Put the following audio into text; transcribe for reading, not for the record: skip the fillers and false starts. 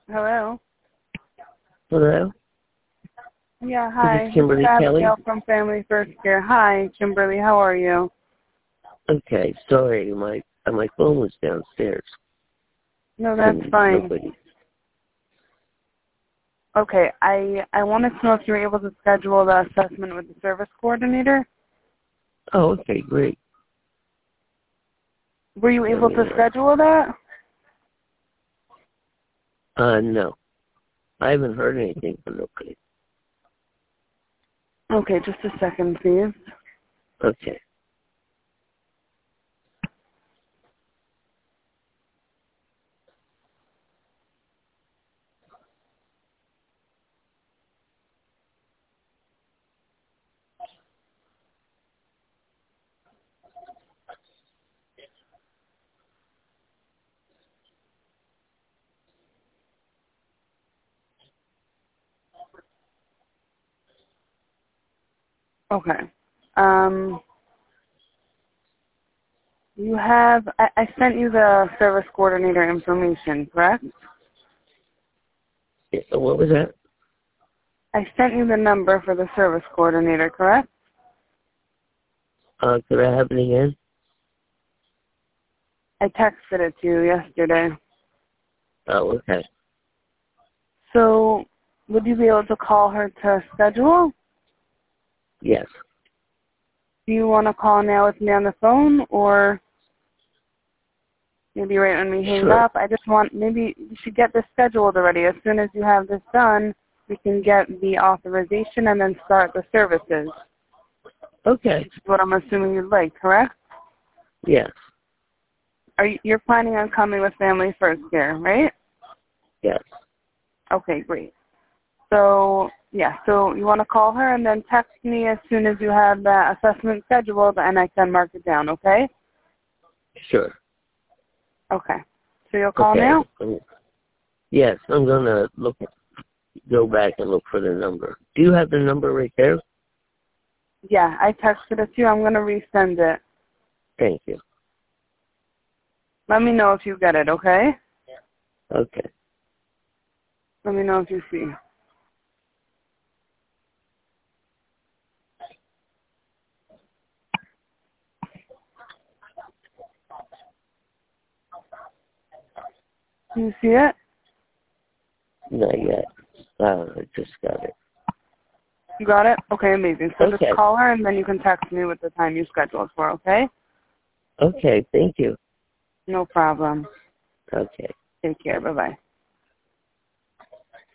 Hello? Hello? Yeah, hi. This is Kimberly This is Kelly. Abigail from Family First Care. Hi, Kimberly. How are you? Okay, sorry, my phone was downstairs. No, that's And fine. nobody. Okay, I wanted to know if you were able to schedule the assessment with the service coordinator. Oh, okay, great. Were you able to schedule that? No. I haven't heard anything from nobody. Okay, just a second, please. Okay. Okay. You have, I sent you the service coordinator information, correct? Yeah, what was that? I sent you the number for the service coordinator, correct? Could I have it again? I texted it to you yesterday. Oh, okay. So, would you be able to call her to schedule? Yes. Do you want to call now with me on the phone, or maybe right when we hang Sure. up? I just want, maybe you should get this scheduled already. As soon as you have this done, we can get the authorization and then start the services. Okay. Which is what I'm assuming you'd like, correct? Yes. You're planning on coming with Family First Care, right? Yes. Okay, great. So, yeah, so you want to call her and then text me as soon as you have the assessment scheduled, and I can mark it down, okay? Sure. Okay. So you'll call Okay. now? Yes, I'm gonna go back and look for the number. Do you have the number right there? Yeah, I texted it to you. I'm going to resend it. Thank you. Let me know if you get it, okay? Okay. Let me know if you see. Do you see it? Not yet. I just got it. You got it? Okay, amazing. So Okay. just call her, and then you can text me with the time you scheduled for, okay? Okay, thank you. No problem. Okay. Take care. Bye-bye.